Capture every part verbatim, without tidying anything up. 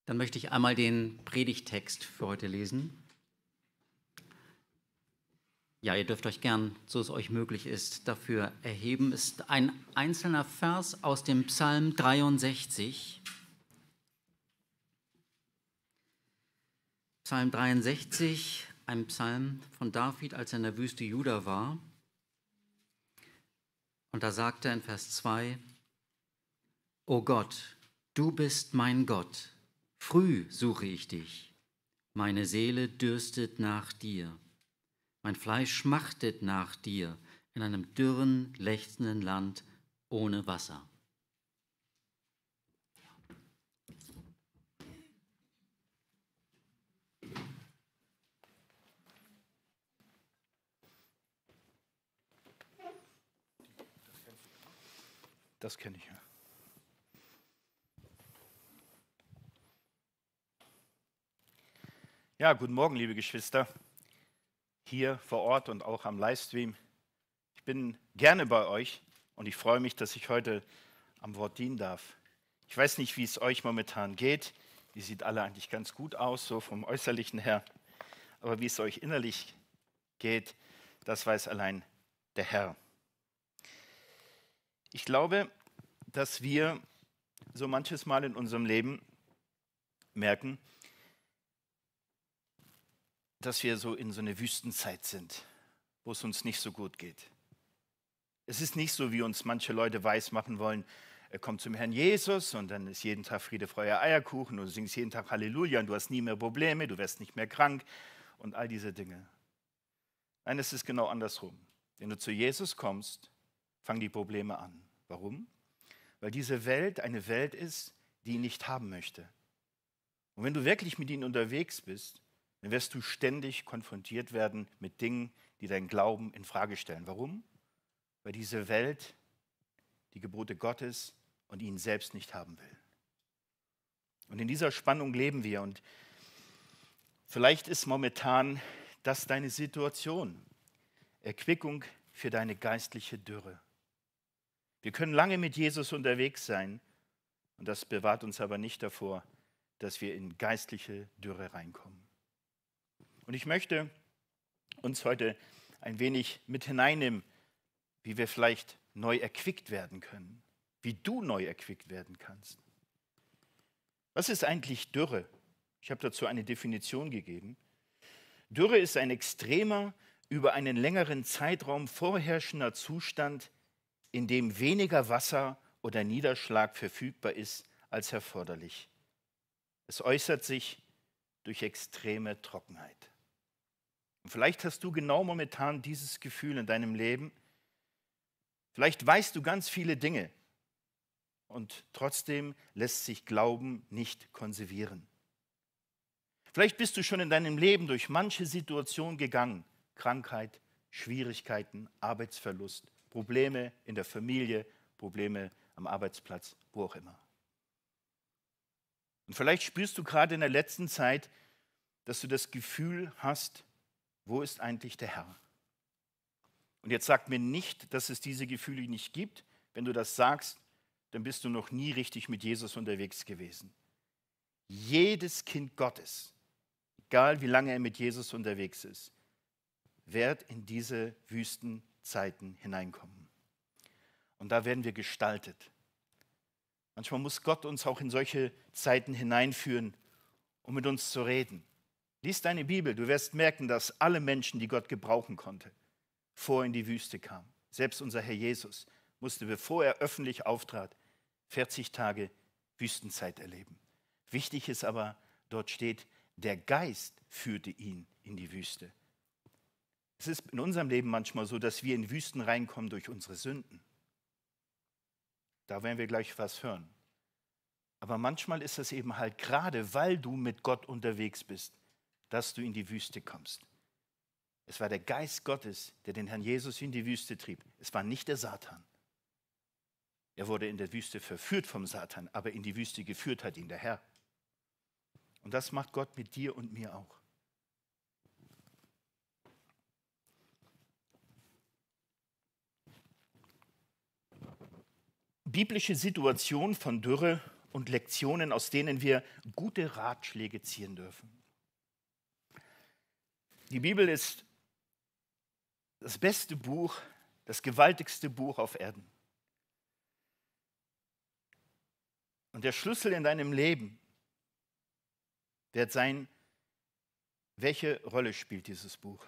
Dann möchte ich einmal den Predigttext für heute lesen. Ja, ihr dürft euch gern, so es euch möglich ist, dafür erheben. Es ist ein einzelner Vers aus dem Psalm dreiundsechzig. Psalm dreiundsechzig, ein Psalm von David, als er in der Wüste Juda war. Und da sagt er in Vers zwei: O Gott, du bist mein Gott, früh suche ich dich. Meine Seele dürstet nach dir. Mein Fleisch schmachtet nach dir in einem dürren, lechzenden Land ohne Wasser. Das kenne ich ja. Ja, guten Morgen, liebe Geschwister, hier vor Ort und auch am Livestream. Ich bin gerne bei euch und ich freue mich, dass ich heute am Wort dienen darf. Ich weiß nicht, wie es euch momentan geht. Ihr seht alle eigentlich ganz gut aus, so vom Äußerlichen her. Aber wie es euch innerlich geht, das weiß allein der Herr. Ich glaube, dass wir so manches Mal in unserem Leben merken, dass wir so in so eine Wüstenzeit sind, wo es uns nicht so gut geht. Es ist nicht so, wie uns manche Leute weismachen wollen, er kommt zum Herrn Jesus und dann ist jeden Tag Friede, Freude, Eierkuchen und du singst jeden Tag Halleluja und du hast nie mehr Probleme, du wirst nicht mehr krank und all diese Dinge. Nein, es ist genau andersrum. Wenn du zu Jesus kommst, fangen die Probleme an. Warum? Weil diese Welt eine Welt ist, die ihn nicht haben möchte. Und wenn du wirklich mit ihm unterwegs bist, dann wirst du ständig konfrontiert werden mit Dingen, die deinen Glauben in Frage stellen. Warum? Weil diese Welt die Gebote Gottes und ihn selbst nicht haben will. Und in dieser Spannung leben wir. Und vielleicht ist momentan das deine Situation. Erquickung für deine geistliche Dürre. Wir können lange mit Jesus unterwegs sein und das bewahrt uns aber nicht davor, dass wir in geistliche Dürre reinkommen. Und ich möchte uns heute ein wenig mit hineinnehmen, wie wir vielleicht neu erquickt werden können, wie du neu erquickt werden kannst. Was ist eigentlich Dürre? Ich habe dazu eine Definition gegeben. Dürre ist ein extremer, über einen längeren Zeitraum vorherrschender Zustand, in dem weniger Wasser oder Niederschlag verfügbar ist als erforderlich. Es äußert sich durch extreme Trockenheit. Und vielleicht hast du genau momentan dieses Gefühl in deinem Leben. Vielleicht weißt du ganz viele Dinge und trotzdem lässt sich Glauben nicht konservieren. Vielleicht bist du schon in deinem Leben durch manche Situationen gegangen. Krankheit, Schwierigkeiten, Arbeitsverlust, Probleme in der Familie, Probleme am Arbeitsplatz, wo auch immer. Und vielleicht spürst du gerade in der letzten Zeit, dass du das Gefühl hast, wo ist eigentlich der Herr? Und jetzt sag mir nicht, dass es diese Gefühle nicht gibt. Wenn du das sagst, dann bist du noch nie richtig mit Jesus unterwegs gewesen. Jedes Kind Gottes, egal wie lange er mit Jesus unterwegs ist, wird in diese Wüstenzeiten hineinkommen. Und da werden wir gestaltet. Manchmal muss Gott uns auch in solche Zeiten hineinführen, um mit uns zu reden. Lies deine Bibel, du wirst merken, dass alle Menschen, die Gott gebrauchen konnte, vor in die Wüste kamen. Selbst unser Herr Jesus musste, bevor er öffentlich auftrat, vierzig Tage Wüstenzeit erleben. Wichtig ist aber, dort steht, der Geist führte ihn in die Wüste. Es ist in unserem Leben manchmal so, dass wir in Wüsten reinkommen durch unsere Sünden. Da werden wir gleich was hören. Aber manchmal ist es eben halt gerade, weil du mit Gott unterwegs bist, dass du in die Wüste kommst. Es war der Geist Gottes, der den Herrn Jesus in die Wüste trieb. Es war nicht der Satan. Er wurde in der Wüste verführt vom Satan, aber in die Wüste geführt hat ihn der Herr. Und das macht Gott mit dir und mir auch. Biblische Situation von Dürre und Lektionen, aus denen wir gute Ratschläge ziehen dürfen. Die Bibel ist das beste Buch, das gewaltigste Buch auf Erden. Und der Schlüssel in deinem Leben wird sein, welche Rolle spielt dieses Buch?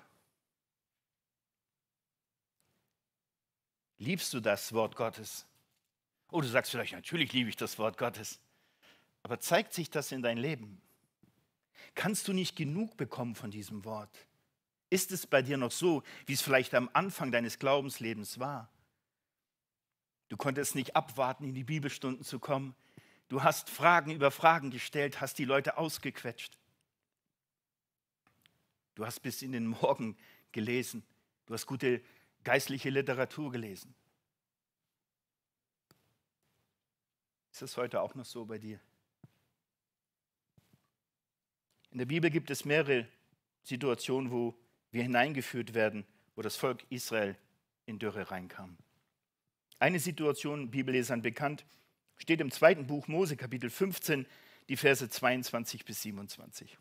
Liebst du das Wort Gottes? Oh, du sagst vielleicht, natürlich liebe ich das Wort Gottes. Aber zeigt sich das in dein Leben? Kannst du nicht genug bekommen von diesem Wort? Ist es bei dir noch so, wie es vielleicht am Anfang deines Glaubenslebens war? Du konntest nicht abwarten, in die Bibelstunden zu kommen. Du hast Fragen über Fragen gestellt, hast die Leute ausgequetscht. Du hast bis in den Morgen gelesen. Du hast gute geistliche Literatur gelesen. Ist das heute auch noch so bei dir? In der Bibel gibt es mehrere Situationen, wo wir hineingeführt werden, wo das Volk Israel in Dürre reinkam. Eine Situation, Bibellesern bekannt, steht im zweiten Buch Mose, Kapitel fünfzehn, die Verse zweiundzwanzig bis siebenundzwanzig.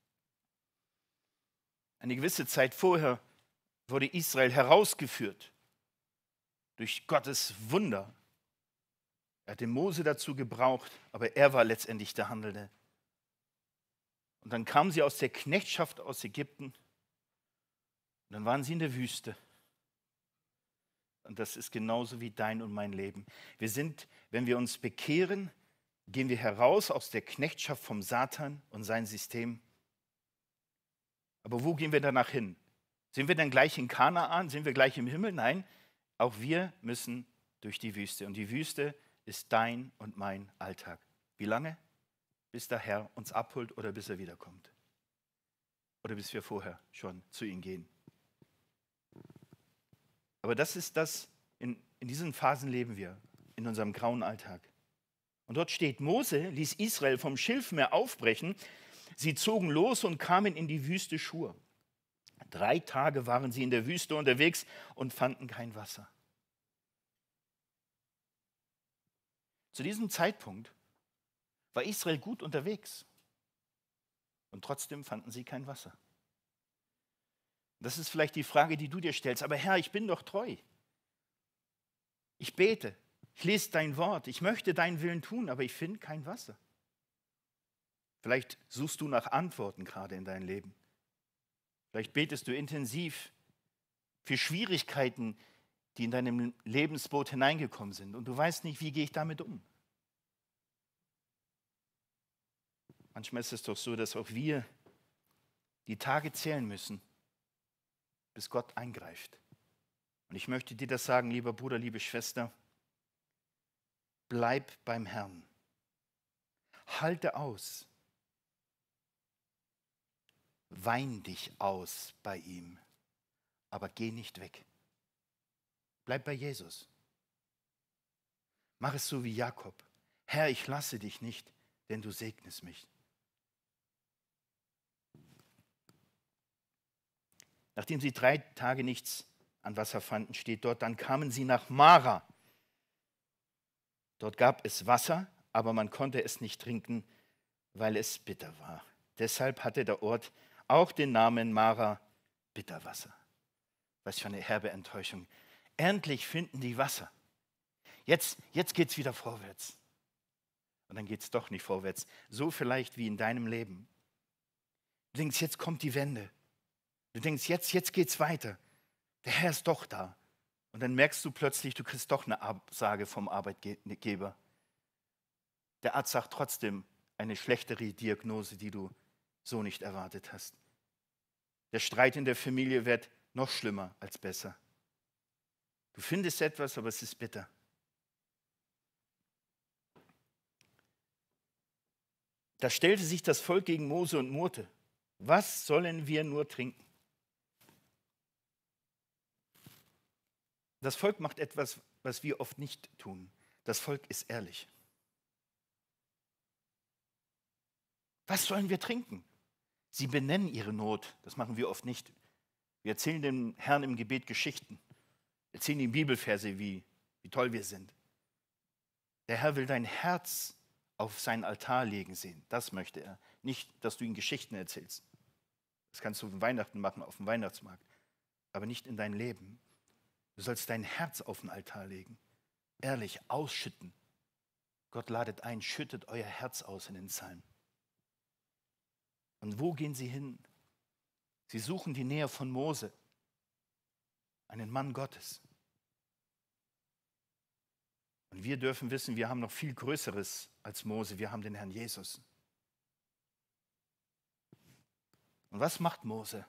Eine gewisse Zeit vorher wurde Israel herausgeführt durch Gottes Wunder. Er hatte Mose dazu gebraucht, aber er war letztendlich der Handelnde. Und dann kamen sie aus der Knechtschaft aus Ägypten und dann waren sie in der Wüste. Und das ist genauso wie dein und mein Leben. Wir sind, wenn wir uns bekehren, gehen wir heraus aus der Knechtschaft vom Satan und sein System. Aber wo gehen wir danach hin? Sind wir dann gleich in Kanaan? Sind wir gleich im Himmel? Nein, auch wir müssen durch die Wüste. Und die Wüste ist dein und mein Alltag. Wie lange? Bis der Herr uns abholt oder bis er wiederkommt. Oder bis wir vorher schon zu ihm gehen. Aber das ist das, in, in diesen Phasen leben wir, in unserem grauen Alltag. Und dort steht, Mose ließ Israel vom Schilfmeer aufbrechen. Sie zogen los und kamen in die Wüste Schur. Drei Tage waren sie in der Wüste unterwegs und fanden kein Wasser. Zu diesem Zeitpunkt war Israel gut unterwegs und trotzdem fanden sie kein Wasser. Das ist vielleicht die Frage, die du dir stellst. Aber Herr, ich bin doch treu. Ich bete, ich lese dein Wort, ich möchte deinen Willen tun, aber ich finde kein Wasser. Vielleicht suchst du nach Antworten gerade in deinem Leben. Vielleicht betest du intensiv für Schwierigkeiten, die in deinem Lebensboot hineingekommen sind. Und du weißt nicht, wie gehe ich damit um. Manchmal ist es doch so, dass auch wir die Tage zählen müssen, bis Gott eingreift. Und ich möchte dir das sagen, lieber Bruder, liebe Schwester, bleib beim Herrn. Halte aus. Wein dich aus bei ihm, aber geh nicht weg. Bleib bei Jesus. Mach es so wie Jakob. Herr, ich lasse dich nicht, denn du segnest mich. Nachdem sie drei Tage nichts an Wasser fanden, steht dort, dann kamen sie nach Mara. Dort gab es Wasser, aber man konnte es nicht trinken, weil es bitter war. Deshalb hatte der Ort auch den Namen Mara, Bitterwasser. Was für eine herbe Enttäuschung. Endlich finden die Wasser. Jetzt, jetzt geht es wieder vorwärts. Und dann geht es doch nicht vorwärts. So vielleicht wie in deinem Leben. Du denkst, jetzt kommt die Wende. Du denkst, jetzt, jetzt geht es weiter. Der Herr ist doch da. Und dann merkst du plötzlich, du kriegst doch eine Absage vom Arbeitgeber. Der Arzt sagt trotzdem eine schlechtere Diagnose, die du so nicht erwartet hast. Der Streit in der Familie wird noch schlimmer als besser. Du findest etwas, aber es ist bitter. Da stellte sich das Volk gegen Mose und murrte: Was sollen wir nur trinken? Das Volk macht etwas, was wir oft nicht tun. Das Volk ist ehrlich. Was sollen wir trinken? Sie benennen ihre Not. Das machen wir oft nicht. Wir erzählen dem Herrn im Gebet Geschichten. Wir erzählen ihm Bibelverse, wie, wie toll wir sind. Der Herr will dein Herz auf seinen Altar legen sehen. Das möchte er. Nicht, dass du ihm Geschichten erzählst. Das kannst du an Weihnachten machen, auf dem Weihnachtsmarkt. Aber nicht in dein Leben. Du sollst dein Herz auf den Altar legen. Ehrlich, ausschütten. Gott ladet ein, schüttet euer Herz aus in den Psalmen. Und wo gehen sie hin? Sie suchen die Nähe von Mose, einen Mann Gottes. Und wir dürfen wissen, wir haben noch viel Größeres als Mose. Wir haben den Herrn Jesus. Und was macht Mose?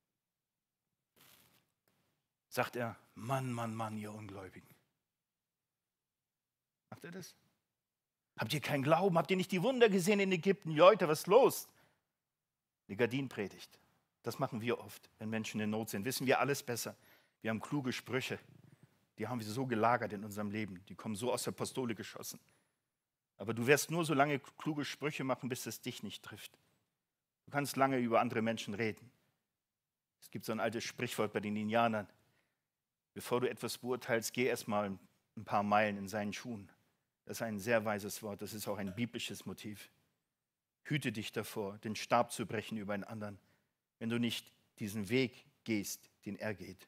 Sagt er, Mann, Mann, Mann, ihr Ungläubigen. Macht er das? Habt ihr keinen Glauben? Habt ihr nicht die Wunder gesehen in Ägypten? Leute, was ist los? Die Gardinenpredigt. Das machen wir oft, wenn Menschen in Not sind. Wissen wir alles besser. Wir haben kluge Sprüche. Die haben wir so gelagert in unserem Leben. Die kommen so aus der Pistole geschossen. Aber du wirst nur so lange kluge Sprüche machen, bis es dich nicht trifft. Du kannst lange über andere Menschen reden. Es gibt so ein altes Sprichwort bei den Indianern. Bevor du etwas beurteilst, geh erst mal ein paar Meilen in seinen Schuhen. Das ist ein sehr weises Wort. Das ist auch ein biblisches Motiv. Hüte dich davor, den Stab zu brechen über einen anderen, wenn du nicht diesen Weg gehst, den er geht.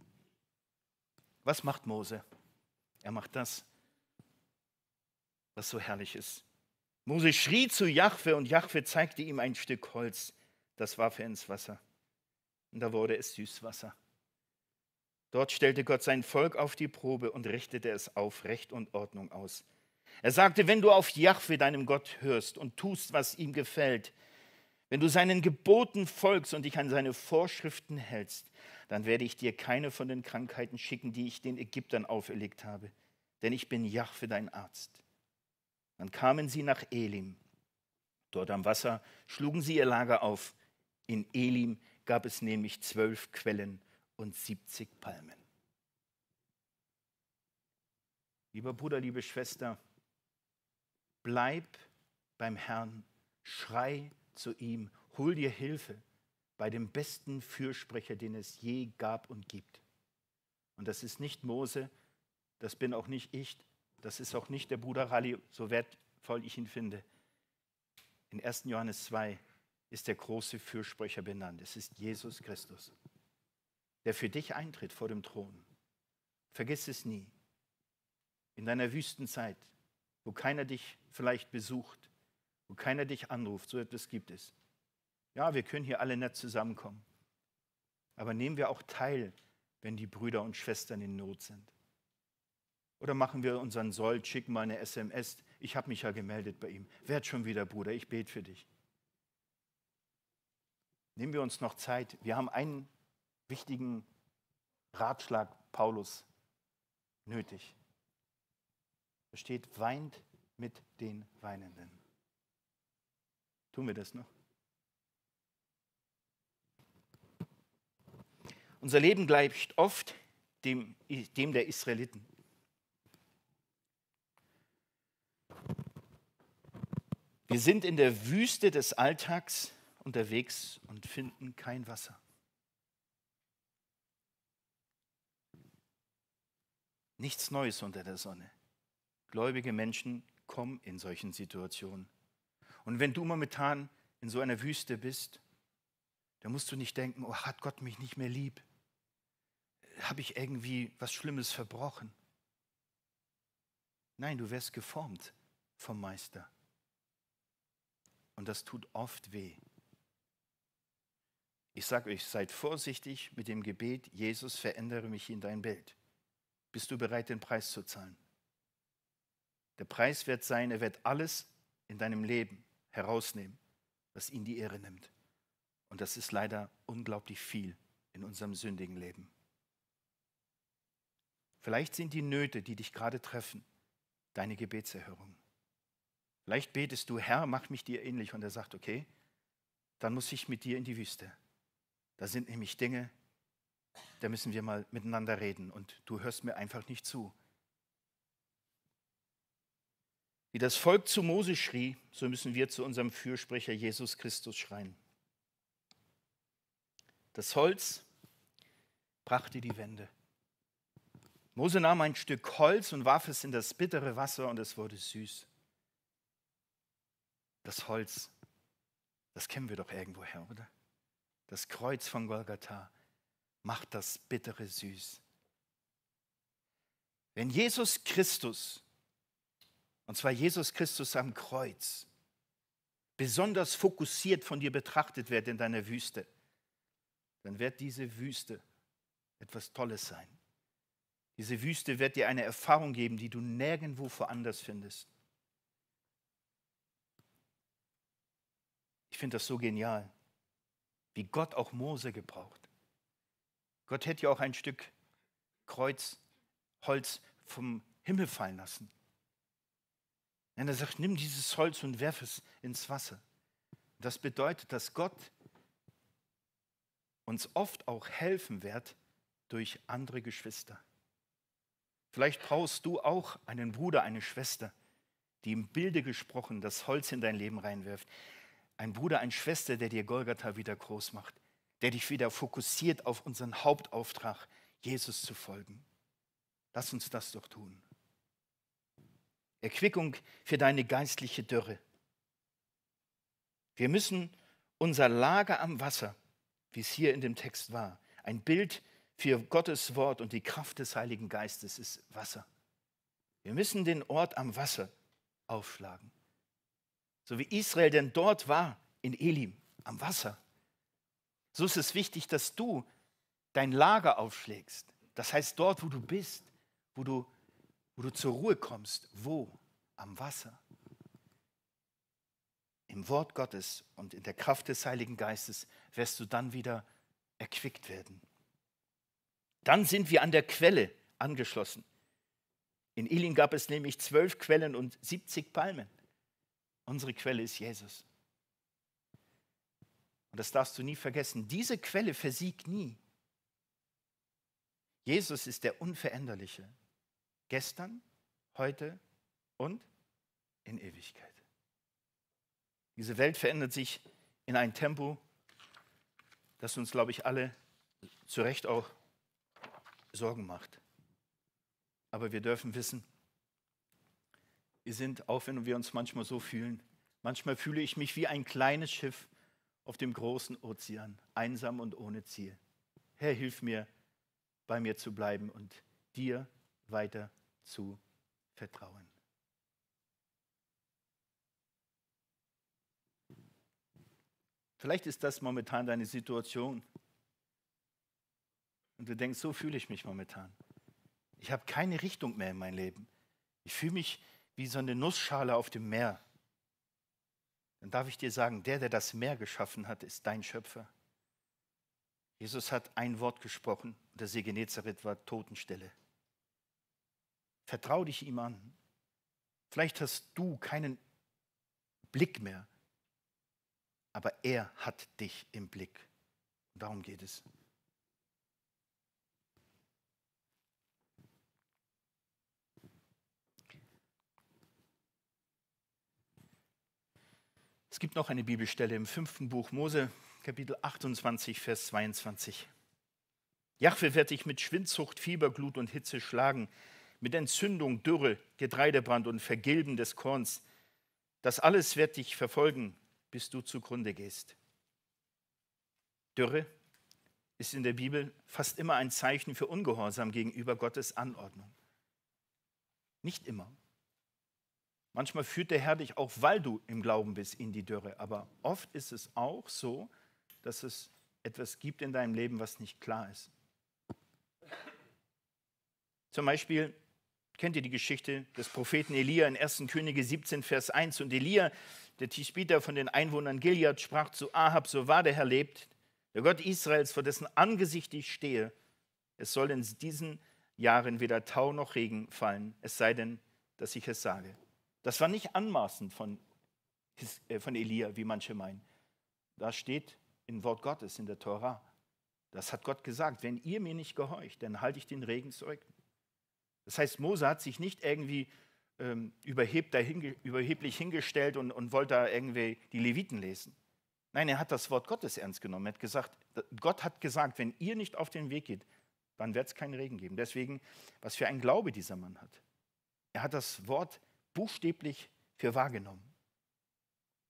Was macht Mose? Er macht das, was so herrlich ist. Mose schrie zu Jahwe und Jahwe zeigte ihm ein Stück Holz. Das warf er ins Wasser. Und da wurde es Süßwasser. Dort stellte Gott sein Volk auf die Probe und richtete es auf Recht und Ordnung aus. Er sagte, wenn du auf Jahwe, deinem Gott, hörst und tust, was ihm gefällt, wenn du seinen Geboten folgst und dich an seine Vorschriften hältst, dann werde ich dir keine von den Krankheiten schicken, die ich den Ägyptern auferlegt habe. Denn ich bin Jahwe, dein Arzt. Dann kamen sie nach Elim. Dort am Wasser schlugen sie ihr Lager auf. In Elim gab es nämlich zwölf Quellen und siebzig Palmen. Lieber Bruder, liebe Schwester, bleib beim Herrn, schrei zu ihm, hol dir Hilfe bei dem besten Fürsprecher, den es je gab und gibt. Und das ist nicht Mose, das bin auch nicht ich, das ist auch nicht der Bruder Ralli, so wertvoll ich ihn finde. In ersten Johannes zwei ist der große Fürsprecher benannt. Es ist Jesus Christus, der für dich eintritt vor dem Thron. Vergiss es nie. In deiner Wüstenzeit, wo keiner dich vielleicht besucht, wo keiner dich anruft, so etwas gibt es. Ja, wir können hier alle nett zusammenkommen. Aber nehmen wir auch teil, wenn die Brüder und Schwestern in Not sind. Oder machen wir unseren Sold, schicken mal eine S M S. Ich habe mich ja gemeldet bei ihm. Werd schon wieder, Bruder, ich bete für dich. Nehmen wir uns noch Zeit. Wir haben einen wichtigen Ratschlag Paulus nötig. Da steht, weint mit den Weinenden. Tun wir das noch? Unser Leben gleicht oft dem, dem der Israeliten. Wir sind in der Wüste des Alltags unterwegs und finden kein Wasser. Nichts Neues unter der Sonne. Gläubige Menschen kommen in solchen Situationen. Und wenn du momentan in so einer Wüste bist, dann musst du nicht denken, oh, hat Gott mich nicht mehr lieb? Habe ich irgendwie was Schlimmes verbrochen? Nein, du wirst geformt vom Meister. Und das tut oft weh. Ich sage euch, seid vorsichtig mit dem Gebet, Jesus, verändere mich in dein Bild. Bist du bereit, den Preis zu zahlen? Der Preis wird sein, er wird alles in deinem Leben herausnehmen, was ihn die Ehre nimmt. Und das ist leider unglaublich viel in unserem sündigen Leben. Vielleicht sind die Nöte, die dich gerade treffen, deine Gebetserhörung. Vielleicht betest du, Herr, mach mich dir ähnlich. Und er sagt, okay, dann muss ich mit dir in die Wüste. Da sind nämlich Dinge, da müssen wir mal miteinander reden. Und du hörst mir einfach nicht zu. Wie das Volk zu Mose schrie, so müssen wir zu unserem Fürsprecher Jesus Christus schreien. Das Holz brachte die Wände. Mose nahm ein Stück Holz und warf es in das bittere Wasser und es wurde süß. Das Holz, das kennen wir doch irgendwoher, oder? Das Kreuz von Golgatha macht das Bittere süß. Wenn Jesus Christus, und zwar Jesus Christus am Kreuz, besonders fokussiert von dir betrachtet wird in deiner Wüste, dann wird diese Wüste etwas Tolles sein. Diese Wüste wird dir eine Erfahrung geben, die du nirgendwo woanders findest. Ich finde das so genial, wie Gott auch Mose gebraucht. Gott hätte ja auch ein Stück Kreuz, Holz vom Himmel fallen lassen. Und er sagt, nimm dieses Holz und werf es ins Wasser. Das bedeutet, dass Gott uns oft auch helfen wird durch andere Geschwister. Vielleicht brauchst du auch einen Bruder, eine Schwester, die im Bilde gesprochen das Holz in dein Leben reinwirft. Ein Bruder, eine Schwester, der dir Golgatha wieder groß macht, der dich wieder fokussiert auf unseren Hauptauftrag, Jesus zu folgen. Lass uns das doch tun. Erquickung für deine geistliche Dürre. Wir müssen unser Lager am Wasser, wie es hier in dem Text war, ein Bild für Gottes Wort und die Kraft des Heiligen Geistes ist Wasser. Wir müssen den Ort am Wasser aufschlagen. So wie Israel denn dort war, in Elim, am Wasser. So ist es wichtig, dass du dein Lager aufschlägst. Das heißt, dort, wo du bist, wo du, wo du zur Ruhe kommst. Wo? Am Wasser. Im Wort Gottes und in der Kraft des Heiligen Geistes wirst du dann wieder erquickt werden. Dann sind wir an der Quelle angeschlossen. In Elim gab es nämlich zwölf Quellen und siebzig Palmen. Unsere Quelle ist Jesus. Und das darfst du nie vergessen. Diese Quelle versiegt nie. Jesus ist der Unveränderliche. Gestern, heute und in Ewigkeit. Diese Welt verändert sich in ein Tempo, das uns, glaube ich, alle zu Recht auch Sorgen macht. Aber wir dürfen wissen, wir sind, auch wenn wir uns manchmal so fühlen, manchmal fühle ich mich wie ein kleines Schiff auf dem großen Ozean, einsam und ohne Ziel. Herr, hilf mir, bei mir zu bleiben und dir weiter zu vertrauen. Vielleicht ist das momentan deine Situation. Und du denkst, so fühle ich mich momentan. Ich habe keine Richtung mehr in meinem Leben. Ich fühle mich wie so eine Nussschale auf dem Meer. Dann darf ich dir sagen, der, der das Meer geschaffen hat, ist dein Schöpfer. Jesus hat ein Wort gesprochen und der See Genezareth war Totenstille. Vertrau dich ihm an. Vielleicht hast du keinen Blick mehr, aber er hat dich im Blick. Und darum geht es. Es gibt noch eine Bibelstelle im fünften Buch Mose, Kapitel achtundzwanzig, Vers zweiundzwanzig. Jahwe wird dich mit Schwindsucht, Fieberglut und Hitze schlagen, mit Entzündung, Dürre, Getreidebrand und Vergilben des Korns. Das alles wird dich verfolgen, bis du zugrunde gehst. Dürre ist in der Bibel fast immer ein Zeichen für Ungehorsam gegenüber Gottes Anordnung. Nicht immer. Manchmal führt der Herr dich auch, weil du im Glauben bist, in die Dürre. Aber oft ist es auch so, dass es etwas gibt in deinem Leben, was nicht klar ist. Zum Beispiel kennt ihr die Geschichte des Propheten Elia in ersten Könige siebzehn, Vers eins. Und Elia, der Tischbiter von den Einwohnern Gilead, sprach zu Ahab, so wahr der Herr lebt, der Gott Israels, vor dessen Angesicht ich stehe, es soll in diesen Jahren weder Tau noch Regen fallen, es sei denn, dass ich es sage. Das war nicht anmaßend von, von Elia, wie manche meinen. Da steht im Wort Gottes, in der Tora. Das hat Gott gesagt, wenn ihr mir nicht gehorcht, dann halte ich den Regen zurück. Das heißt, Mose hat sich nicht irgendwie ähm, überheb, dahin, überheblich hingestellt und, und wollte da irgendwie die Leviten lesen. Nein, er hat das Wort Gottes ernst genommen. Er hat gesagt, Gott hat gesagt, wenn ihr nicht auf den Weg geht, dann wird es keinen Regen geben. Deswegen, was für ein Glaube dieser Mann hat. Er hat das Wort buchstäblich für wahrgenommen.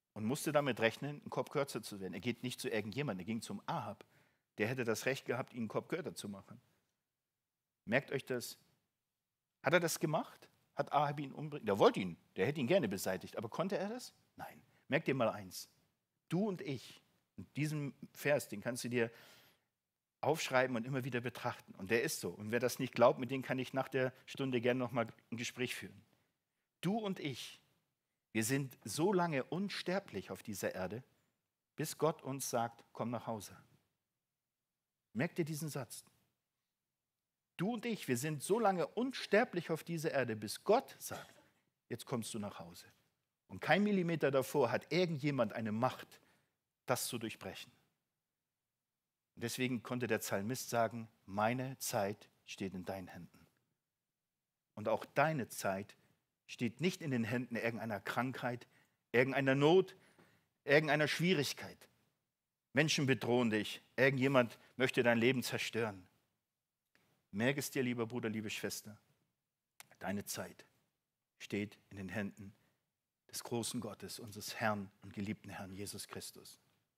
und musste damit rechnen, einen Kopf kürzer zu werden. Er geht nicht zu irgendjemandem, er ging zum Ahab. Der hätte das Recht gehabt, ihn einen Kopf kürzer zu machen. Merkt euch das. Hat er das gemacht? Hat Ahab ihn umbringen? Der wollte ihn, der hätte ihn gerne beseitigt. Aber konnte er das? Nein. Merkt dir mal eins. Du und ich, und diesen Vers, den kannst du dir aufschreiben und immer wieder betrachten. Und der ist so. Und wer das nicht glaubt, mit dem kann ich nach der Stunde gerne nochmal ein Gespräch führen. Du und ich, wir sind so lange unsterblich auf dieser Erde, bis Gott uns sagt, komm nach Hause. Merkt ihr diesen Satz? Du und ich, wir sind so lange unsterblich auf dieser Erde, bis Gott sagt, jetzt kommst du nach Hause. Und kein Millimeter davor hat irgendjemand eine Macht, das zu durchbrechen. Und deswegen konnte der Psalmist sagen, meine Zeit steht in deinen Händen. Und auch deine Zeit steht nicht in den Händen irgendeiner Krankheit, irgendeiner Not, irgendeiner Schwierigkeit. Menschen bedrohen dich, irgendjemand möchte dein Leben zerstören. Merke es dir, lieber Bruder, liebe Schwester, deine Zeit steht in den Händen des großen Gottes, unseres Herrn und geliebten Herrn Jesus Christus.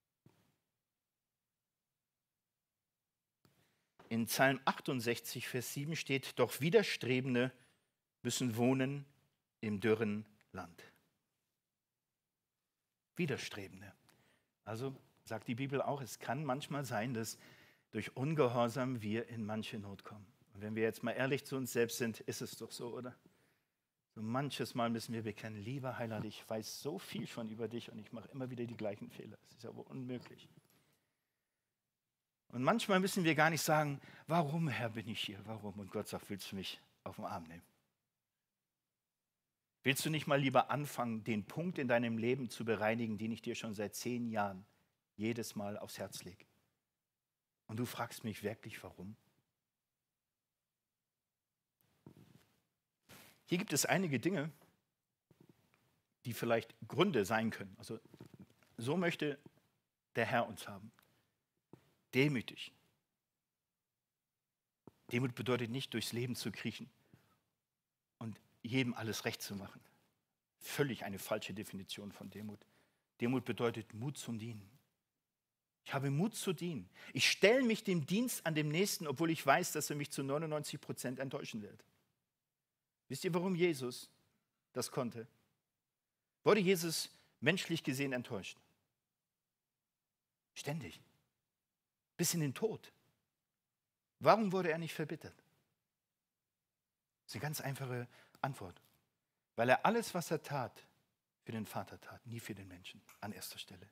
In Psalm achtundsechzig, Vers sieben steht, doch Widerstrebende müssen wohnen im dürren Land. Widerstrebende. Also sagt die Bibel auch, es kann manchmal sein, dass durch Ungehorsam wir in manche Not kommen. Und wenn wir jetzt mal ehrlich zu uns selbst sind, ist es doch so, oder? So manches Mal müssen wir bekennen, lieber Heiland, ich weiß so viel schon über dich und ich mache immer wieder die gleichen Fehler. Das ist aber unmöglich. Und manchmal müssen wir gar nicht sagen, warum, Herr, bin ich hier? Warum? Und Gott sagt, willst du mich auf den Arm nehmen? Willst du nicht mal lieber anfangen, den Punkt in deinem Leben zu bereinigen, den ich dir schon seit zehn Jahren jedes Mal aufs Herz lege? Und du fragst mich wirklich, warum? Hier gibt es einige Dinge, die vielleicht Gründe sein können. Also so möchte der Herr uns haben. Demütig. Demut bedeutet nicht, durchs Leben zu kriechen und jedem alles recht zu machen. Völlig eine falsche Definition von Demut. Demut bedeutet Mut zum Dienen. Ich habe Mut zu dienen. Ich stelle mich dem Dienst an dem Nächsten, obwohl ich weiß, dass er mich zu neunundneunzig Prozent enttäuschen wird. Wisst ihr, warum Jesus das konnte? Wurde Jesus menschlich gesehen enttäuscht? Ständig. Bis in den Tod. Warum wurde er nicht verbittert? Das ist eine ganz einfache Antwort. Weil er alles, was er tat, für den Vater tat, nie für den Menschen, an erster Stelle.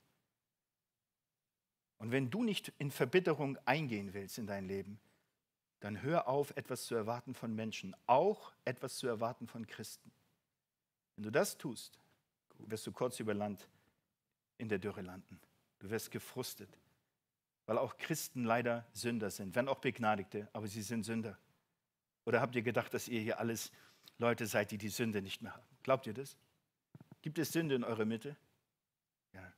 Und wenn du nicht in Verbitterung eingehen willst in dein Leben, dann hör auf, etwas zu erwarten von Menschen, auch etwas zu erwarten von Christen. Wenn du das tust, wirst du kurz über Land in der Dürre landen. Du wirst gefrustet, weil auch Christen leider Sünder sind, wenn auch Begnadigte, aber sie sind Sünder. Oder habt ihr gedacht, dass ihr hier alles Leute seid, die die Sünde nicht mehr haben? Glaubt ihr das? Gibt es Sünde in eurer Mitte? Ja.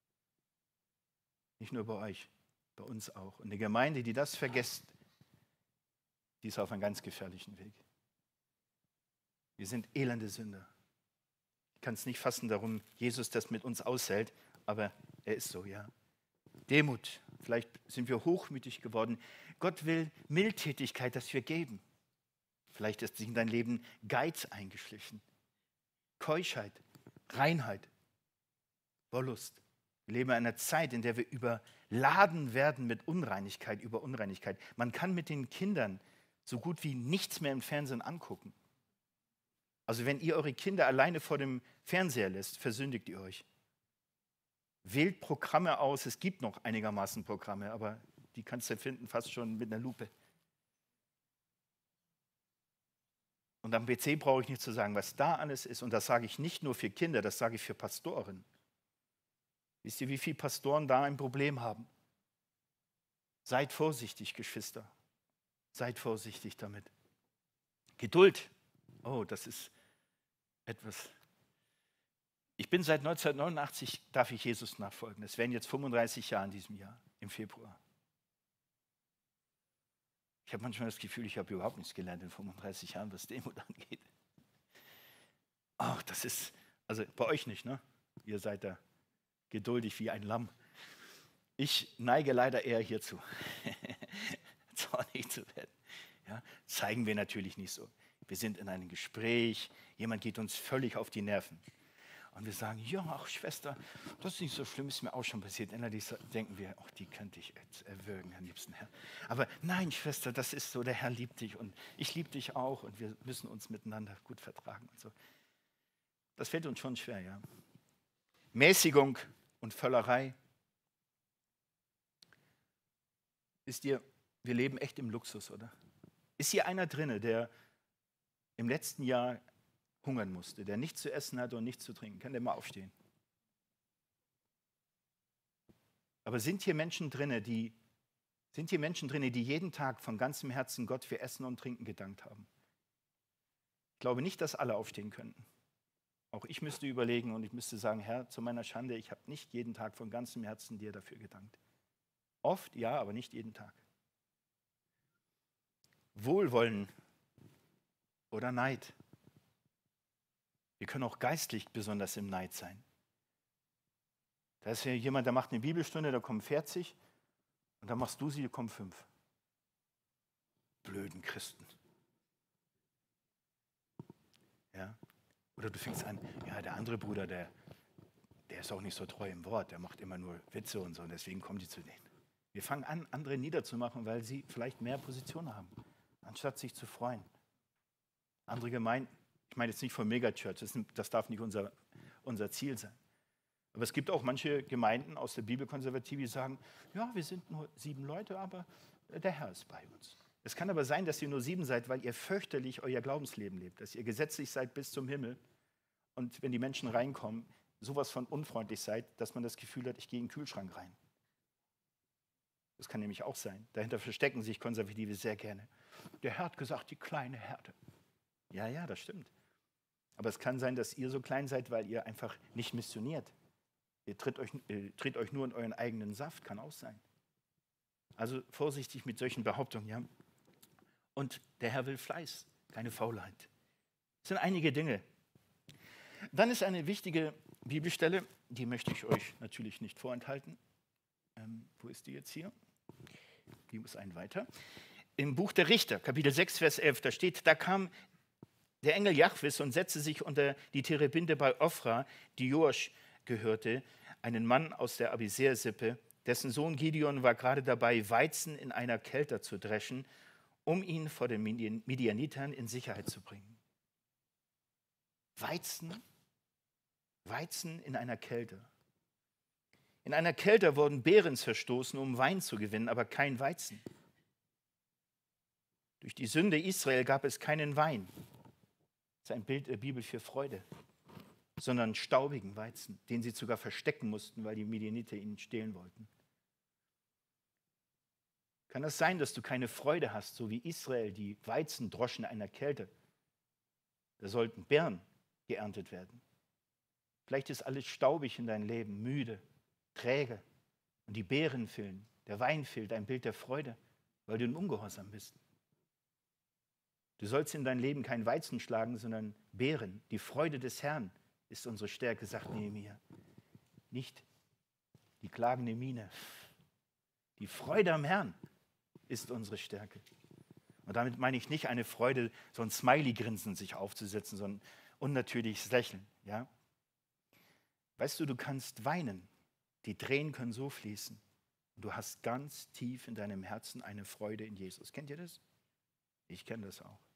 Nicht nur bei euch, bei uns auch. Und eine Gemeinde, die das vergisst, die ist auf einem ganz gefährlichen Weg. Wir sind elende Sünder. Ich kann es nicht fassen, darum Jesus das mit uns aushält, aber er ist so, ja. Demut. Vielleicht sind wir hochmütig geworden. Gott will Mildtätigkeit, dass wir geben. Vielleicht ist sich in dein Leben Geiz eingeschlichen. Keuschheit, Reinheit, Wollust. Wir leben in einer Zeit, in der wir überladen werden mit Unreinigkeit über Unreinigkeit. Man kann mit den Kindern so gut wie nichts mehr im Fernsehen angucken. Also wenn ihr eure Kinder alleine vor dem Fernseher lässt, versündigt ihr euch. Wählt Programme aus, es gibt noch einigermaßen Programme, aber die kannst du finden fast schon mit einer Lupe. Und am P C brauche ich nicht zu sagen, was da alles ist. Und das sage ich nicht nur für Kinder, das sage ich für Pastoren. Wisst ihr, wie viele Pastoren da ein Problem haben? Seid vorsichtig, Geschwister. Seid vorsichtig damit. Geduld. Oh, das ist etwas. Ich bin seit neunzehnhundertneunundachtzig, darf ich Jesus nachfolgen. Das wären jetzt fünfunddreißig Jahre in diesem Jahr, im Februar. Ich habe manchmal das Gefühl, ich habe überhaupt nichts gelernt in fünfunddreißig Jahren, was Demut angeht. Ach, das ist, also bei euch nicht, ne? Ihr seid da geduldig wie ein Lamm. Ich neige leider eher hierzu, zornig zu werden. Ja, zeigen wir natürlich nicht so. Wir sind in einem Gespräch, jemand geht uns völlig auf die Nerven. Und wir sagen, ja, ach Schwester, das ist nicht so schlimm, ist mir auch schon passiert. Innerlich denken wir, ach, die könnte ich jetzt erwürgen, Herr liebsten Herr. Aber nein, Schwester, das ist so, der Herr liebt dich und ich liebe dich auch und wir müssen uns miteinander gut vertragen und so. Das fällt uns schon schwer, ja. Mäßigung und Völlerei. Wisst ihr, wir leben echt im Luxus, oder? Ist hier einer drinne, der im letzten Jahr hungern musste, der nichts zu essen hatte und nichts zu trinken? Kann der mal aufstehen? Aber sind hier Menschen drinne, die sind hier Menschen drinne, die jeden Tag von ganzem Herzen Gott für Essen und Trinken gedankt haben? Ich glaube nicht, dass alle aufstehen könnten. Auch ich müsste überlegen und ich müsste sagen, Herr, zu meiner Schande, ich habe nicht jeden Tag von ganzem Herzen dir dafür gedankt. Oft ja, aber nicht jeden Tag. Wohlwollen oder Neid. Wir können auch geistlich besonders im Neid sein. Da ist ja jemand, der macht eine Bibelstunde, da kommen vierzig und dann machst du sie, da kommen fünf. Blöden Christen. Ja? Oder du fängst an, ja, der andere Bruder, der, der ist auch nicht so treu im Wort, der macht immer nur Witze und so und deswegen kommen die zu denen. Wir fangen an, andere niederzumachen, weil sie vielleicht mehr Position haben, anstatt sich zu freuen. Andere Gemeinden, ich meine jetzt nicht von Megachurch, das, das darf nicht unser, unser Ziel sein. Aber es gibt auch manche Gemeinden aus der Bibelkonservative, die sagen, ja, wir sind nur sieben Leute, aber der Herr ist bei uns. Es kann aber sein, dass ihr nur sieben seid, weil ihr fürchterlich euer Glaubensleben lebt, dass ihr gesetzlich seid bis zum Himmel und wenn die Menschen reinkommen, sowas von unfreundlich seid, dass man das Gefühl hat, ich gehe in den Kühlschrank rein. Das kann nämlich auch sein. Dahinter verstecken sich Konservative sehr gerne. Der Herr hat gesagt, die kleine Herde. Ja, ja, das stimmt. Aber es kann sein, dass ihr so klein seid, weil ihr einfach nicht missioniert. Ihr tritt euch, äh, tritt euch nur in euren eigenen Saft, kann auch sein. Also vorsichtig mit solchen Behauptungen, ja. Und der Herr will Fleiß, keine Faulheit. Das sind einige Dinge. Dann ist eine wichtige Bibelstelle, die möchte ich euch natürlich nicht vorenthalten. Ähm, wo ist die jetzt hier? Die muss einen weiter. Im Buch der Richter, Kapitel sechs, Vers elf, da steht, da kam der Engel Jahwes und setzte sich unter die Terebinte bei Ophra, die Joasch gehörte, einen Mann aus der Abisär-Sippe, dessen Sohn Gideon war gerade dabei, Weizen in einer Kelter zu dreschen, um ihn vor den Midianitern in Sicherheit zu bringen. Weizen, Weizen in einer Kelter. In einer Kelter wurden Beeren zerstoßen, um Wein zu gewinnen, aber kein Weizen. Durch die Sünde Israel gab es keinen Wein. Das ist ein Bild der Bibel für Freude, sondern staubigen Weizen, den sie sogar verstecken mussten, weil die Midianiter ihn stehlen wollten. Kann das sein, dass du keine Freude hast, so wie Israel die Weizen droschen in einer Kälte? Da sollten Beeren geerntet werden. Vielleicht ist alles staubig in deinem Leben, müde, träge und die Beeren fehlen, der Wein fehlt, ein Bild der Freude, weil du im Ungehorsam bist. Du sollst in dein Leben kein Weizen schlagen, sondern Beeren. Die Freude des Herrn ist unsere Stärke, sagt Nehemia. Nicht die klagende Miene. Die Freude am Herrn ist unsere Stärke. Und damit meine ich nicht eine Freude, so ein Smiley-Grinsen sich aufzusetzen, sondern unnatürliches Lächeln. Ja? Weißt du, du kannst weinen. Die Tränen können so fließen. Du hast ganz tief in deinem Herzen eine Freude in Jesus. Kennt ihr das? Ich kenne das auch.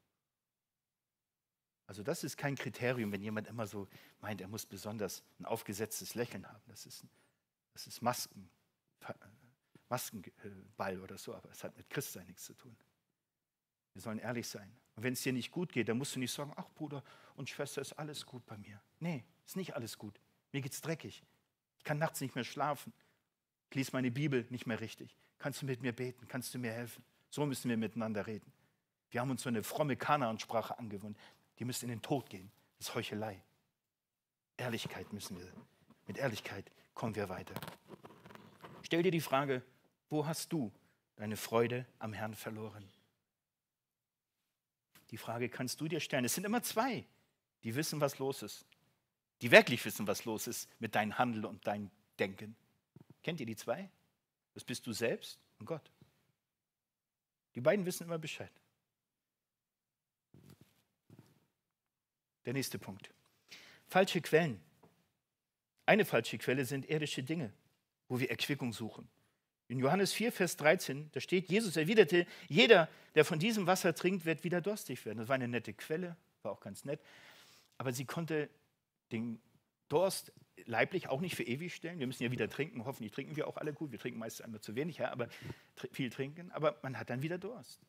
Also das ist kein Kriterium, wenn jemand immer so meint, er muss besonders ein aufgesetztes Lächeln haben. Das ist, das ist Masken, Maskenball oder so, aber es hat mit Christsein nichts zu tun. Wir sollen ehrlich sein. Und wenn es dir nicht gut geht, dann musst du nicht sagen, ach Bruder und Schwester, ist alles gut bei mir. Nee, ist nicht alles gut. Mir geht's dreckig. Ich kann nachts nicht mehr schlafen. Ich lese meine Bibel nicht mehr richtig. Kannst du mit mir beten? Kannst du mir helfen? So müssen wir miteinander reden. Wir haben uns so eine fromme Kanaansprache angewöhnt. Die müsste in den Tod gehen. Das ist Heuchelei. Ehrlichkeit müssen wir. Mit Ehrlichkeit kommen wir weiter. Stell dir die Frage, wo hast du deine Freude am Herrn verloren? Die Frage kannst du dir stellen. Es sind immer zwei, die wissen, was los ist. Die wirklich wissen, was los ist mit deinem Handeln und deinem denken. Kennt ihr die zwei? Das bist du selbst und Gott. Die beiden wissen immer Bescheid. Der nächste Punkt. Falsche Quellen. Eine falsche Quelle sind irdische Dinge, wo wir Erquickung suchen. In Johannes vier, Vers dreizehn, da steht, Jesus erwiderte, jeder, der von diesem Wasser trinkt, wird wieder durstig werden. Das war eine nette Quelle, war auch ganz nett. Aber sie konnte den Durst leiblich auch nicht für ewig stellen. Wir müssen ja wieder trinken. Hoffentlich trinken wir auch alle gut. Wir trinken meistens einmal zu wenig, ja, aber tr- viel trinken. Aber man hat dann wieder Durst.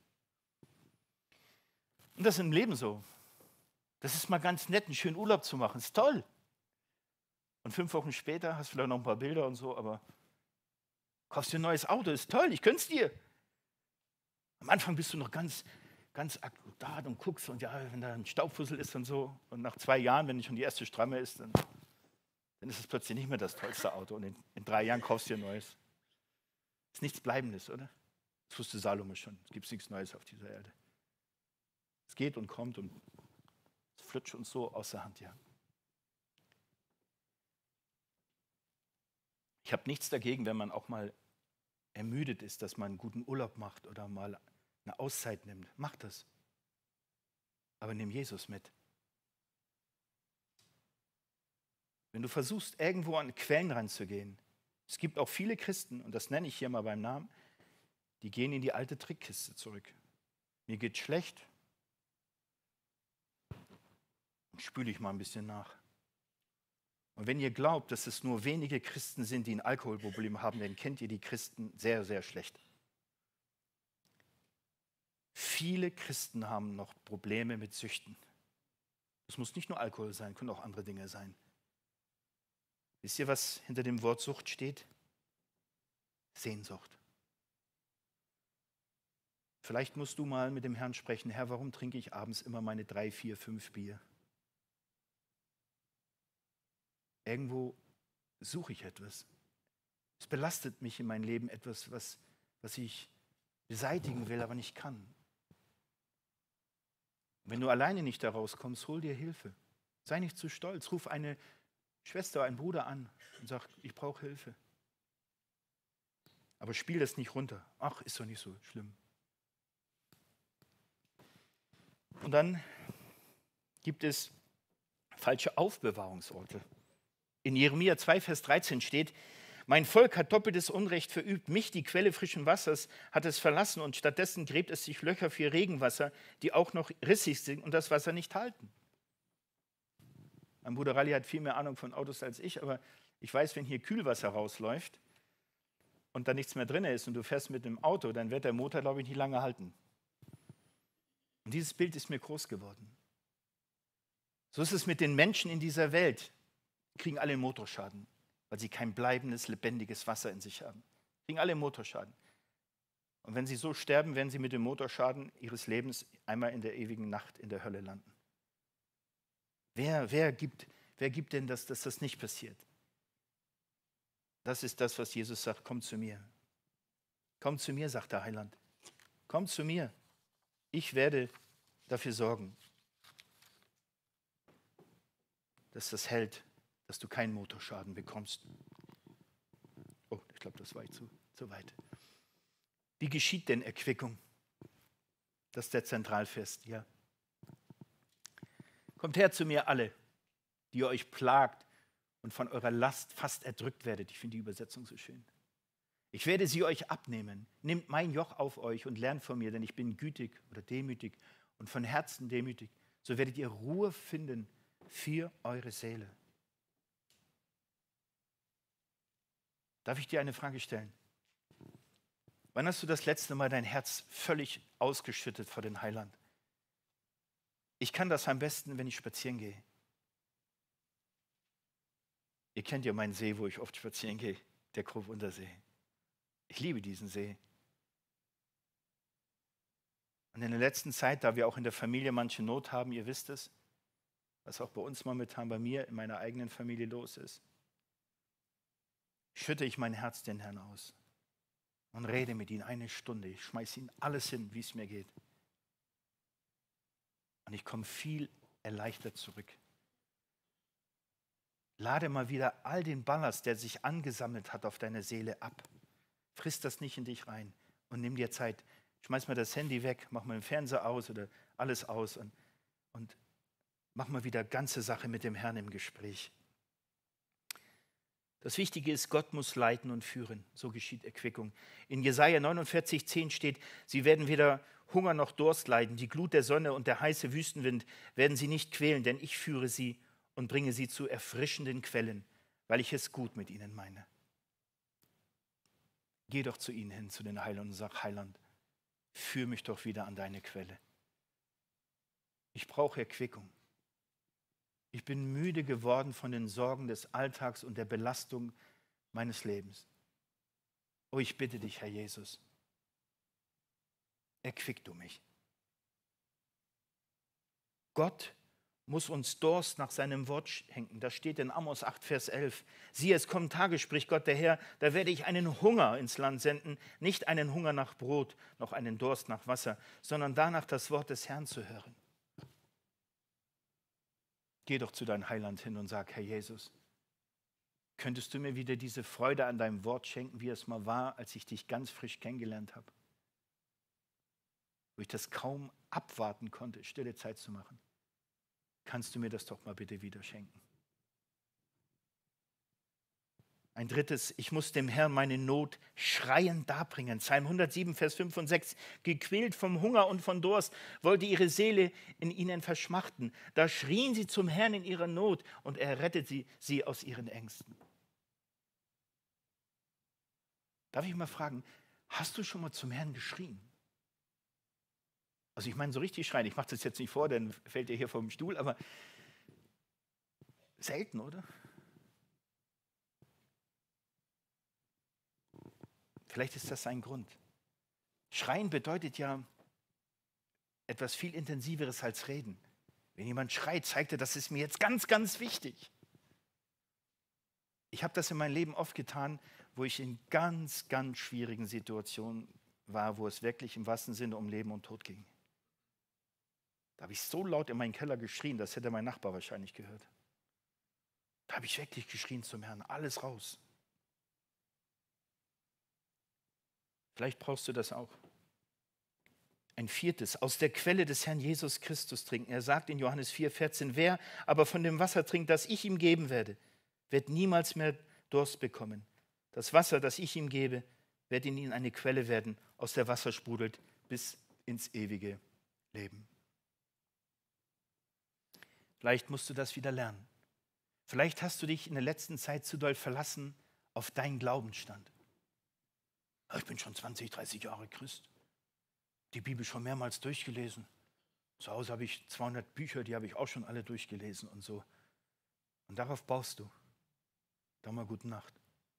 Und das ist im Leben so. Das ist mal ganz nett, einen schönen Urlaub zu machen. Ist toll. Und fünf Wochen später hast du vielleicht noch ein paar Bilder und so, aber kaufst dir ein neues Auto, ist toll, ich gönn's dir. Am Anfang bist du noch ganz, ganz akkurat und guckst und ja, wenn da ein Staubfussel ist und so. Und nach zwei Jahren, wenn schon die erste Stramme ist, dann, dann ist es plötzlich nicht mehr das tollste Auto. Und in, in drei Jahren kaufst du dir ein neues. Ist nichts Bleibendes, oder? Das wusste Salomo schon. Es gibt nichts Neues auf dieser Erde. Es geht und kommt und es flutscht uns so aus der Hand, ja. Ich habe nichts dagegen, wenn man auch mal ermüdet ist, dass man einen guten Urlaub macht oder mal eine Auszeit nimmt. Mach das. Aber nimm Jesus mit. Wenn du versuchst, irgendwo an Quellen ranzugehen, es gibt auch viele Christen, und das nenne ich hier mal beim Namen, die gehen in die alte Trickkiste zurück. Mir geht schlecht, spüle ich mal ein bisschen nach. Und wenn ihr glaubt, dass es nur wenige Christen sind, die ein Alkoholproblem haben, dann kennt ihr die Christen sehr, sehr schlecht. Viele Christen haben noch Probleme mit Süchten. Es muss nicht nur Alkohol sein, können auch andere Dinge sein. Wisst ihr, was hinter dem Wort Sucht steht? Sehnsucht. Vielleicht musst du mal mit dem Herrn sprechen, Herr, warum trinke ich abends immer meine drei, vier, fünf Bier? Irgendwo suche ich etwas. Es belastet mich in meinem Leben etwas, was, was ich beseitigen will, aber nicht kann. Wenn du alleine nicht da rauskommst, hol dir Hilfe. Sei nicht zu stolz. Ruf eine Schwester, einen Bruder an und sag, ich brauche Hilfe. Aber spiel das nicht runter. Ach, ist doch nicht so schlimm. Und dann gibt es falsche Aufbewahrungsorte. In Jeremia zwei, Vers dreizehn steht, mein Volk hat doppeltes Unrecht verübt, mich, die Quelle frischen Wassers, hat es verlassen und stattdessen gräbt es sich Löcher für Regenwasser, die auch noch rissig sind und das Wasser nicht halten. Mein Bruder Ralli hat viel mehr Ahnung von Autos als ich, aber ich weiß, wenn hier Kühlwasser rausläuft und da nichts mehr drin ist und du fährst mit dem Auto, dann wird der Motor, glaube ich, nicht lange halten. Und dieses Bild ist mir groß geworden. So ist es mit den Menschen in dieser Welt. Kriegen alle Motorschaden, weil sie kein bleibendes, lebendiges Wasser in sich haben. Kriegen alle Motorschaden. Und wenn sie so sterben, werden sie mit dem Motorschaden ihres Lebens einmal in der ewigen Nacht in der Hölle landen. Wer, wer, gibt, wer gibt denn das, dass das nicht passiert? Das ist das, was Jesus sagt, komm zu mir. Komm zu mir, sagt der Heiland. Komm zu mir. Ich werde dafür sorgen, dass das hält, dass du keinen Motorschaden bekommst. Oh, ich glaube, das war ich zu, zu weit. Wie geschieht denn Erquickung? Das ist der Zentralvers, ja. Kommt her zu mir alle, die ihr euch plagt und von eurer Last fast erdrückt werdet. Ich finde die Übersetzung so schön. Ich werde sie euch abnehmen. Nehmt mein Joch auf euch und lernt von mir, denn ich bin gütig oder demütig und von Herzen demütig. So werdet ihr Ruhe finden für eure Seele. Darf ich dir eine Frage stellen? Wann hast du das letzte Mal dein Herz völlig ausgeschüttet vor den Heiland? Ich kann das am besten, wenn ich spazieren gehe. Ihr kennt ja meinen See, wo ich oft spazieren gehe, der Grove-Untersee. Ich liebe diesen See. Und in der letzten Zeit, da wir auch in der Familie manche Not haben, ihr wisst es, was auch bei uns momentan bei mir in meiner eigenen Familie los ist, schütte ich mein Herz den Herrn aus und rede mit ihm eine Stunde. Ich schmeiße ihm alles hin, wie es mir geht. Und ich komme viel erleichtert zurück. Lade mal wieder all den Ballast, der sich angesammelt hat, auf deine Seele ab. Friss das nicht in dich rein und nimm dir Zeit. Schmeiß mal das Handy weg, mach mal den Fernseher aus oder alles aus und, und mach mal wieder ganze Sache mit dem Herrn im Gespräch. Das Wichtige ist, Gott muss leiten und führen. So geschieht Erquickung. In Jesaja neunundvierzig, zehn steht, sie werden weder Hunger noch Durst leiden. Die Glut der Sonne und der heiße Wüstenwind werden sie nicht quälen, denn ich führe sie und bringe sie zu erfrischenden Quellen, weil ich es gut mit ihnen meine. Geh doch zu ihnen hin, zu den Heilern und sag, Heiland, führ mich doch wieder an deine Quelle. Ich brauche Erquickung. Ich bin müde geworden von den Sorgen des Alltags und der Belastung meines Lebens. Oh, ich bitte dich, Herr Jesus, erquick du mich. Gott muss uns Durst nach seinem Wort schenken. Das steht in Amos acht, Vers elf. Siehe, es kommen Tage, spricht Gott der Herr, da werde ich einen Hunger ins Land senden, nicht einen Hunger nach Brot, noch einen Durst nach Wasser, sondern danach das Wort des Herrn zu hören. Geh doch zu deinem Heiland hin und sag, Herr Jesus, könntest du mir wieder diese Freude an deinem Wort schenken, wie es mal war, als ich dich ganz frisch kennengelernt habe? Wo ich das kaum abwarten konnte, stille Zeit zu machen. Kannst du mir das doch mal bitte wieder schenken? Ein drittes, ich muss dem Herrn meine Not schreiend darbringen. Psalm hundertsieben, Vers fünf und sechs. Gequält vom Hunger und von Durst wollte ihre Seele in ihnen verschmachten. Da schrien sie zum Herrn in ihrer Not und er rettet sie, sie aus ihren Ängsten. Darf ich mal fragen, hast du schon mal zum Herrn geschrien? Also ich meine so richtig schreien, ich mache das jetzt nicht vor, dann fällt ihr hier vom Stuhl, aber selten, oder? Vielleicht ist das ein Grund. Schreien bedeutet ja etwas viel Intensiveres als Reden. Wenn jemand schreit, zeigt er, das ist mir jetzt ganz, ganz wichtig. Ich habe das in meinem Leben oft getan, wo ich in ganz, ganz schwierigen Situationen war, wo es wirklich im wahrsten Sinne um Leben und Tod ging. Da habe ich so laut in meinen Keller geschrien, das hätte mein Nachbar wahrscheinlich gehört. Da habe ich wirklich geschrien zum Herrn, alles raus. Vielleicht brauchst du das auch. Ein viertes, aus der Quelle des Herrn Jesus Christus trinken. Er sagt in Johannes vier, vierzehn, wer aber von dem Wasser trinkt, das ich ihm geben werde, wird niemals mehr Durst bekommen. Das Wasser, das ich ihm gebe, wird in ihm eine Quelle werden, aus der Wasser sprudelt bis ins ewige Leben. Vielleicht musst du das wieder lernen. Vielleicht hast du dich in der letzten Zeit zu doll verlassen auf deinen Glaubensstand. Ich bin schon zwanzig, dreißig Jahre Christ. Die Bibel schon mehrmals durchgelesen. Zu Hause habe ich zweihundert Bücher, die habe ich auch schon alle durchgelesen und so. Und darauf baust du. Dann mal gute Nacht.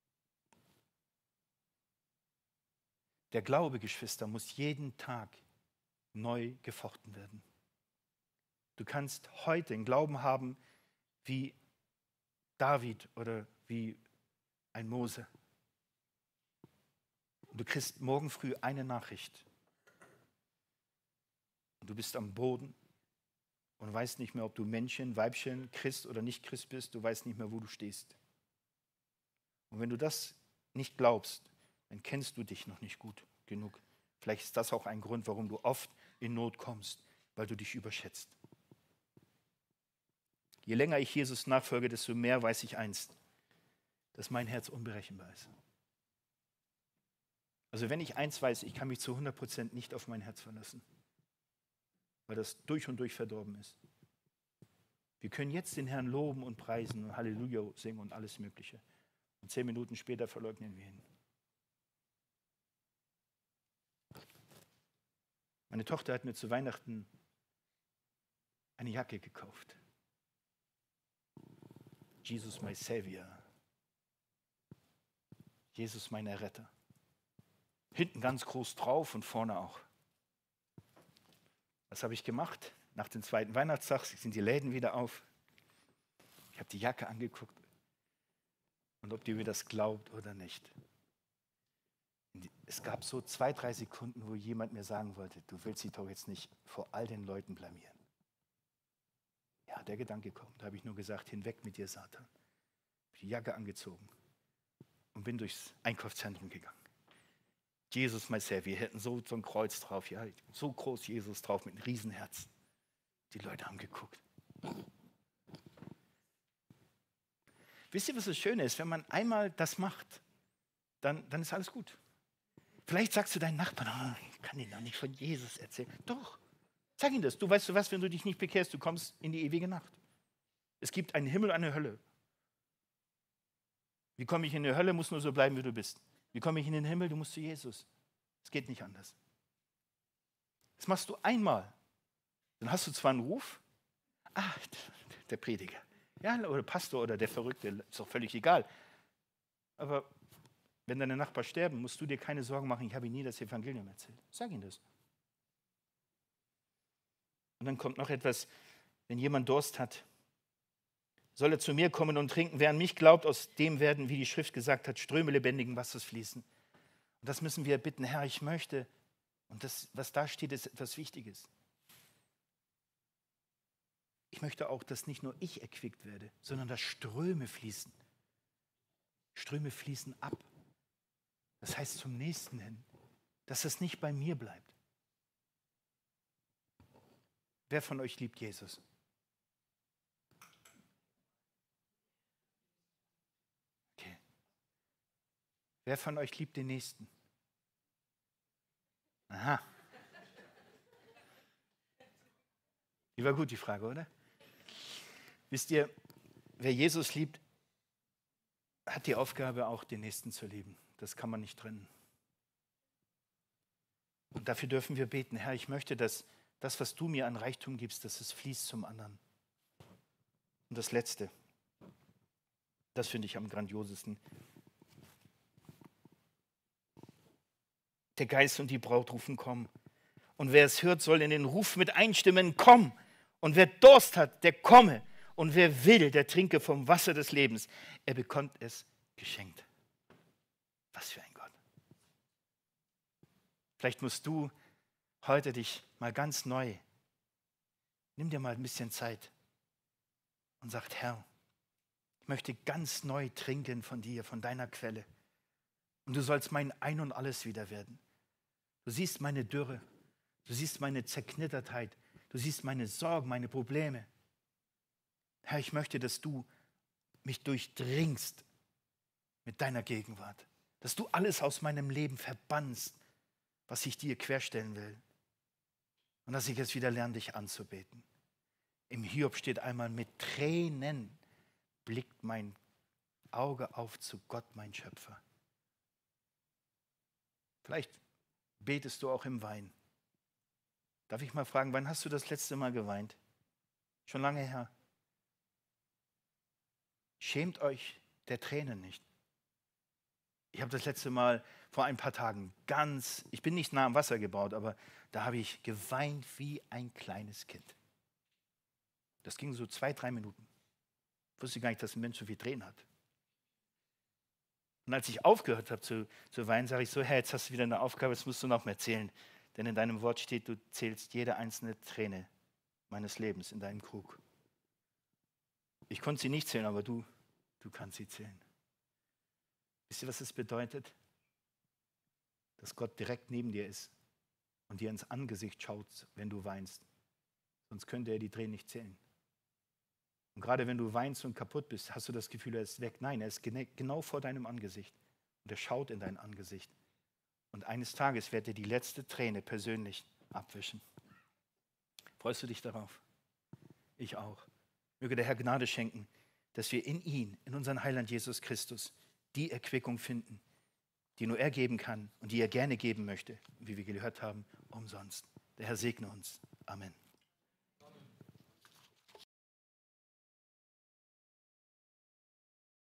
Der Glaube, Geschwister, muss jeden Tag neu gefochten werden. Du kannst heute einen Glauben haben wie David oder wie ein Mose. Und du kriegst morgen früh eine Nachricht. Und du bist am Boden und weißt nicht mehr, ob du Männchen, Weibchen, Christ oder nicht Christ bist. Du weißt nicht mehr, wo du stehst. Und wenn du das nicht glaubst, dann kennst du dich noch nicht gut genug. Vielleicht ist das auch ein Grund, warum du oft in Not kommst, weil du dich überschätzt. Je länger ich Jesus nachfolge, desto mehr weiß ich eins, dass mein Herz unberechenbar ist. Also wenn ich eins weiß, ich kann mich zu hundert Prozent nicht auf mein Herz verlassen, weil das durch und durch verdorben ist. Wir können jetzt den Herrn loben und preisen und Halleluja singen und alles Mögliche. Und zehn Minuten später verleugnen wir ihn. Meine Tochter hat mir zu Weihnachten eine Jacke gekauft. Jesus, my Savior. Jesus, mein Erretter. Hinten ganz groß drauf und vorne auch. Was habe ich gemacht? Nach dem zweiten Weihnachtstag sind die Läden wieder auf. Ich habe die Jacke angeguckt. Und ob ihr mir das glaubt oder nicht. Es gab so zwei, drei Sekunden, wo jemand mir sagen wollte, du willst dich doch jetzt nicht vor all den Leuten blamieren. Ja, der Gedanke kommt. Da habe ich nur gesagt, hinweg mit dir, Satan. die Jacke angezogen und bin durchs Einkaufszentrum gegangen. Jesus myself, wir hätten so, so ein Kreuz drauf, ja, so groß Jesus drauf mit einem Riesenherz. Die Leute haben geguckt. Wisst ihr, was das Schöne ist? Wenn man einmal das macht, dann, dann ist alles gut. Vielleicht sagst du deinen Nachbarn, oh, ich kann dir doch nicht von Jesus erzählen. Doch, sag ihm das. Du weißt du was, wenn du dich nicht bekehrst, du kommst in die ewige Nacht. Es gibt einen Himmel und eine Hölle. Wie komme ich in die Hölle? Muss nur so bleiben, wie du bist. Wie komme ich in den Himmel? Du musst zu Jesus. Es geht nicht anders. Das machst du einmal. Dann hast du zwar einen Ruf, ah, der Prediger, ja, oder Pastor oder der Verrückte, ist doch völlig egal. Aber wenn deine Nachbarn sterben, musst du dir keine Sorgen machen, ich habe ihnen nie das Evangelium erzählt. Sag ihnen das. Und dann kommt noch etwas, wenn jemand Durst hat, soll er zu mir kommen und trinken. Wer an mich glaubt, aus dem werden, wie die Schrift gesagt hat, Ströme lebendigen Wassers fließen. Und das müssen wir bitten, Herr, ich möchte. Und das, was da steht, ist etwas Wichtiges. Ich möchte auch, dass nicht nur ich erquickt werde, sondern dass Ströme fließen. Ströme fließen ab. Das heißt zum Nächsten hin, dass es nicht bei mir bleibt. Wer von euch liebt Jesus? Okay. Wer von euch liebt den Nächsten? Aha. Die war gut, die Frage, oder? Wisst ihr, wer Jesus liebt, hat die Aufgabe, auch den Nächsten zu lieben. Das kann man nicht trennen. Und dafür dürfen wir beten, Herr, ich möchte, dass das, was du mir an Reichtum gibst, dass es fließt zum anderen. Und das Letzte, das finde ich am grandiosesten. Der Geist und die Braut rufen, komm. Und wer es hört, soll in den Ruf mit einstimmen, komm. Und wer Durst hat, der komme. Und wer will, der trinke vom Wasser des Lebens. Er bekommt es geschenkt. Was für ein Gott. Vielleicht musst du heute dich mal ganz neu, nimm dir mal ein bisschen Zeit und sag, Herr, ich möchte ganz neu trinken von dir, von deiner Quelle. Und du sollst mein Ein und Alles wieder werden. Du siehst meine Dürre, du siehst meine Zerknittertheit, du siehst meine Sorgen, meine Probleme. Herr, ich möchte, dass du mich durchdringst mit deiner Gegenwart. Dass du alles aus meinem Leben verbannst, was ich dir querstellen will. Und dass ich jetzt wieder lerne, dich anzubeten. Im Hiob steht einmal, mit Tränen blickt mein Auge auf zu Gott, mein Schöpfer. Vielleicht betest du auch im Wein. Darf ich mal fragen, wann hast du das letzte Mal geweint? Schon lange her. Schämt euch der Tränen nicht. Ich habe das letzte Mal vor ein paar Tagen ganz, ich bin nicht nah am Wasser gebaut, aber da habe ich geweint wie ein kleines Kind. Das ging so zwei, drei Minuten. Ich wusste gar nicht, dass ein Mensch so viel Tränen hat. Und als ich aufgehört habe zu, zu weinen, sage ich so, Herr, jetzt hast du wieder eine Aufgabe, jetzt musst du noch mehr zählen. Denn in deinem Wort steht, du zählst jede einzelne Träne meines Lebens in deinem Krug. Ich konnte sie nicht zählen, aber du, du kannst sie zählen. Wisst ihr, was das bedeutet? Dass Gott direkt neben dir ist und dir ins Angesicht schaut, wenn du weinst. Sonst könnte er die Tränen nicht zählen. Und gerade wenn du weinst und kaputt bist, hast du das Gefühl, er ist weg. Nein, er ist genau vor deinem Angesicht. Und er schaut in dein Angesicht. Und eines Tages wird er die letzte Träne persönlich abwischen. Freust du dich darauf? Ich auch. Möge der Herr Gnade schenken, dass wir in ihn, in unseren Heiland Jesus Christus, die Erquickung finden, die nur er geben kann und die er gerne geben möchte, wie wir gehört haben, umsonst. Der Herr segne uns. Amen.